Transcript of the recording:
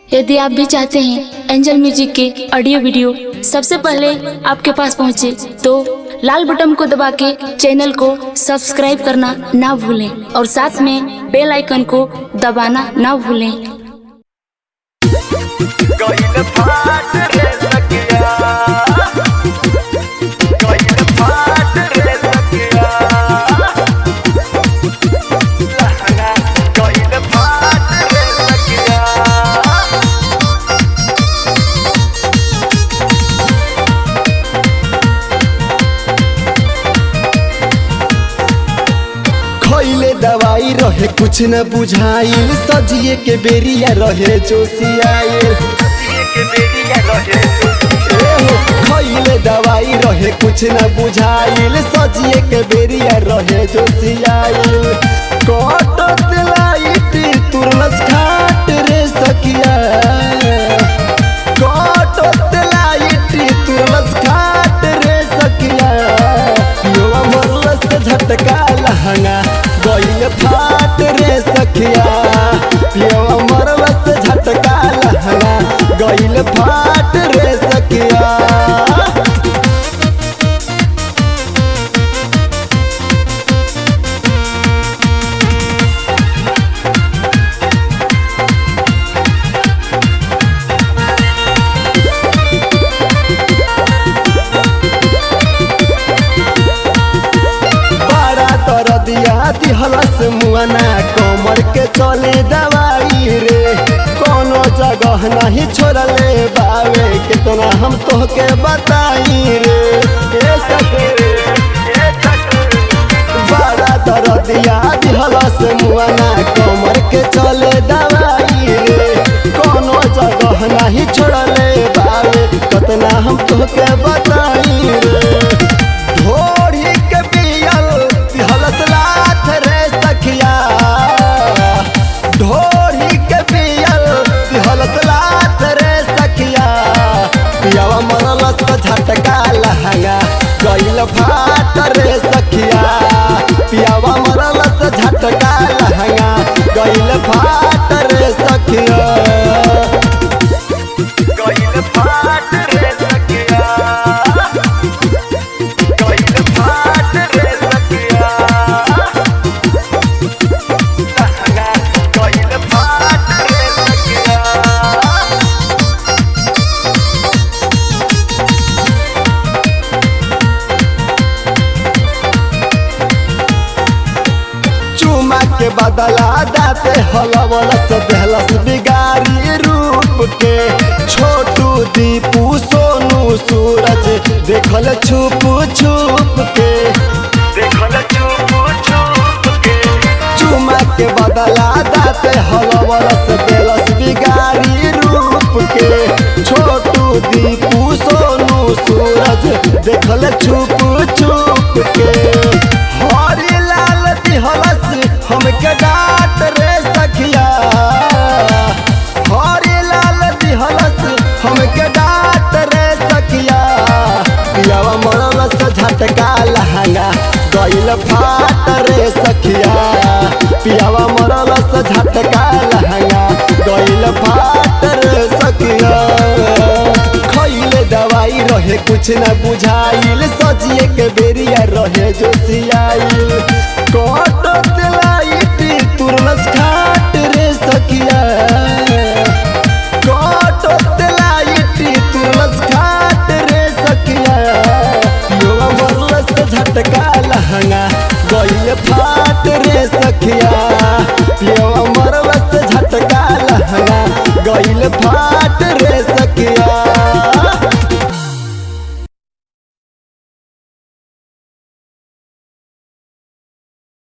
यदि आप भी चाहते हैं एंजल म्यूजिक के ऑडियो वीडियो सबसे पहले आपके पास पहुंचे, तो लाल बटन को दबा के चैनल को सब्सक्राइब करना ना भूलें और साथ में बेल आइकन को दबाना ना भूलें। दवाई रहे कुछ न बुझाइल, सजिए के बेरिया रहे जोशियाइल। खइले दवाई रहे कुछ न बुझाइल, सजिए के बेरिया रहे जोशियाइल। कटत लाइट तुरलस खाट रे सखिया, कटत लाइट तुरलस खाट रे सखिया। युवा मरलस झटका लहंगा गइल फाट रे सखिया, पियवा मरलस झटका लहंगा गइल फाट रे सखिया। दिहलस मुआना कमर के चले दवाई रे, कोनो जगह नहीं छोड़ले बावे, कितना हम तोहके बताई रे। बड़ा दर्दिया दिहलस मुआना कमर के चले दवाई रे, कोनो जगह नहीं छोड़ले बावे, कितना हम तोहके बताई रे। ढोरी के पियल दिहलस लाथ रे सखिया, ढोरी के पियल दिहलस लाथ रे सखिया। पियावा मरलस झटका लहंगा गइल फाट रे सखिया, पियावा मरलस झटका लहंगा गइल फाट रे सखिया, गइल फाट रे सखिया, गइल फाट रे सखिया। के बदला दाते हलवलस देहलस बिगारी रूप के, छोटू दीपू सोनू सूरज देखल छुप छुप के, देखल छुप छुप के। चुमा के बदला दाते हलवलस देहलस बिगारी रूप के, छोटू दीपू सोनू सूरज देखल छुप छुप के। हरी लाल दिहलस हमके डांट रे सखिया, हरी लाल दिहलस हमके डांट रे सखिया। पियावा मरलस झटका लहंगा गइल फाट रे सखिया, पियावा मरलस झटका लहंगा गइल फाट रे सखिया। खइले दवाई रहे कुछ न बुझाइल, सजिए के बेरिया रहे जोशियाइल। कटत लाइट तुरलस खाट रे सखिया, कटत लाइट तुरलस खाट रे सखिया। युवा मरलस झटका लहंगा गइल फाट रे सखिया,